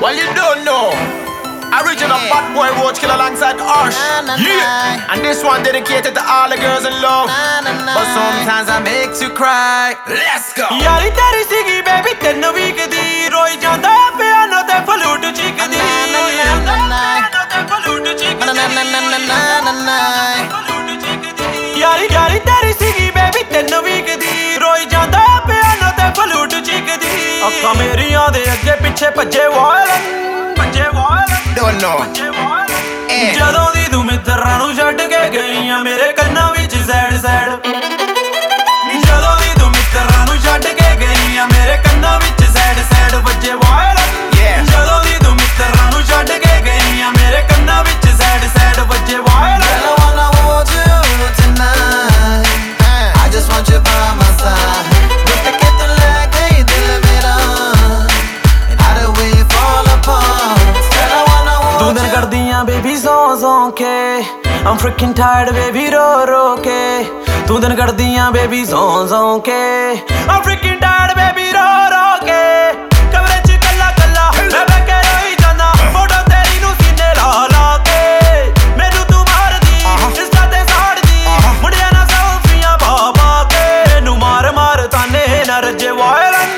Well, you don't know. Original Bad Boy Roach Killer alongside Arsh. Yeah. And this one dedicated to all the girls in love. But sometimes I make you cry. Let's go. ਯਾਰੀ ਤੇਰੀ ਸੀਗੀ baby 3 week ਦੀ ਰੋਈ ਜਾਂਦਾ piano ਤੇ flute ਚੀਕਦੀ ਯਾਰੀ ਤੇਰੀ ਸੀਗੀ baby 3 week ਦੀ ਰੋਈ ਜਾਂਦਾ ਪਿਆਨੋ ਤੇ ਫਲੂਟ ਚੀਕਦੀ ਅੱਖਾਂ ਮੇਰੀਆਂ ਦੇ ਅੱਗੇ ਪਿੱਛੇ ਭੱਜੇ ਵਾਇਲਨ Don't know. ਜਦੋਂ ਦੀ ਤੂੰ ਮਿੱਤਰਾਂ ਨੂੰ ਛੱਡ ਕੇ ਗਈ ਆ ਮੇਰੇ ਕੰਨਾਂ ਵਿੱਚ ਸੈਡ ਸੈਡ ਜਦੋਂ ਦੀ ਤੂੰ ਮਿੱਤਰਾਂ ਨੂੰ ਛੱਡ ਕੇ ਗਈ ਆ ਮੇਰੇ ਕੰਨਾਂ ਵਿੱਚ ਸੈਡ ਸੈਡ ਵੱਜੇ ਵਾਇਲਨ ਜਦੋਂ ਦੀ ਤੂੰ ਮਿੱਤਰਾਂ ਨੂੰ ਛੱਡ ਕੇ ਗਈ ਆ ਮੇਰੇ ਕੰਨਾਂ ਵਿੱਚ ਸੈਡ ਸੈਡ ਵੱਜੇ violin baby zon ke I'm freaking tired baby ro ke ਤੂੰ ਦਿਨ ਕੱਢਦੀਆਂ baby zon ke I'm freaking tired baby ro ke ਕਮਰੇ ਚ ਕੱਲਾ ਕੱਲਾ ਮੈਂ ਬਹਿ ਕੇ ਰੋਈ ਜਾਂਦਾ ਫੋਟੋ ਤੇਰੀ ਨੂੰ ਸੀਨੇ ਲਾ ਕੇ ਮੈਨੂੰ ਤੂੰ ਮਾਰਦੀ ਇੰਸਟਾ ਤੇ ਸਾੜਦੀ ਮੁੰਡਿਆਂ ਨਾਲ ਸੈਲਫੀਆਂ ਪਾ ਕੇ ਮੈਨੂੰ ਮਾਰ ਤਾਨੇ ਨਾ ਰੱਜੇ ਵਾਇਲਨ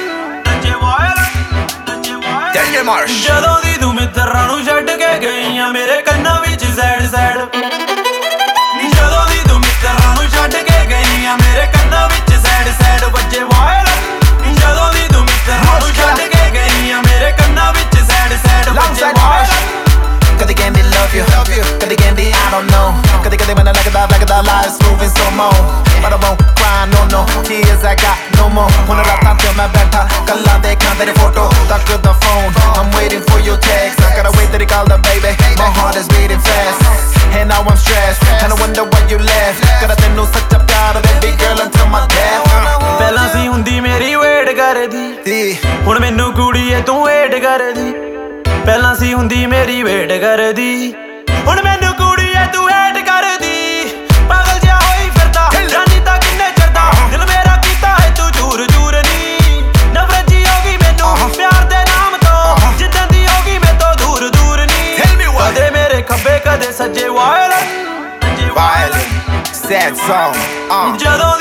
ਜਦੋਂ ਦੀ ਤੂੰ ਮਿੱਤਰਾਂ ਨੂੰ ਛੱਡ ਕੇ ਗਈ ਆ ਮੇਰੇ ਕੰਨਾਂ ਵਿੱਚ ਸੈਡ ਸੈਡ ਜਦੋਂ ਦੀ ਤੂੰ ਮਿੱਤਰਾਂ ਨੂੰ ਛੱਡ ਕੇ ਗਈ ਆ ਮੇਰੇ ਕੰਨਾਂ ਵਿੱਚ ਸੈਡ ਸੈਡ ਵੱਜੇ ਵਾਇਲਨ ਜਦੋਂ ਦੀ ਤੂੰ ਮਿੱਤਰਾਂ ਨੂੰ ਛੱਡ ਕੇ ਗਈ ਆ ਮੇਰੇ ਕੰਨਾਂ ਵਿੱਚ ਸੈਡ ਸੈਡ ਵੱਜੇ ਵਾਇਲਨ ਕਦੇ ਕਹਿੰਦੇ love you ਕਦੇ ਕਹਿੰਦੇ I don't know ਕਦੇ ਮੈਨੂੰ ਲੱਗਦਾ life's moving slow mo but I won't cry no tears I got no more ਹੁਣ ਰਾਤਾਂ ਤੇ ਮੈਂ ਬੈਠਾ ਕੱਲਾ ਦੇਖਾਂ ਤੇਰੀ ਫੋਟੋ ਤੱਕ the phone I'm waiting for your text I gotta wait till they call the baby my heart is beating fast and now I'm stressed and I wonder why you left ਕਰਾ ਤੈਨੂੰ ਸੱਚਾ ਪਿਆਰ baby girl until my death ਪਹਿਲਾਂ ਸੀ ਹੁੰਦੀ ਮੇਰੀ wait ਕਰਦੀ ਹੁਣ ਮੈਨੂੰ ਕੁੜੀਏ ਤੂੰ ਵੇਟ ਕਰਦੀ ਪਹਿਲਾਂ ਸੀ ਹੁੰਦੀ ਮੇਰੀ ਵੇਟ ਕਰਦੀ ਹੁਣ ਮੈਨੂੰ ਕੁੜੀਏ ਤੂੰ ਵੇਟ ਕਰਦੀ ਪਾਗਲ ਜਿਹਾ ਹੋਈ ਫਿਰਦਾ ਜਾਨੀ ਤਾਂ ਕਿੰਨੇ ਚਿਰਦਾ ਦਿਲ ਮੇਰਾ ਕੀਤਾ ਹੈ ਤੂੰ ਜੂਰ ਨੀ ਨਫ਼ਰਤ ਜੀ ਹੋ ਗਈ ਮੈਨੂੰ ਪਿਆਰ ਦੇ ਨਾਮ ਤੋਂ ਜਿੱਦਾਂ ਦੀ ਹੋ ਗਈ ਮੈਂ ਤੋਂ ਦੂਰ ਨੀ ਕਦੇ ਮੇਰੇ ਖੱਬੇ ਕਦੇ ਸੱਜੇ ਵਾਇਲਨ sad song ਜਦੋਂ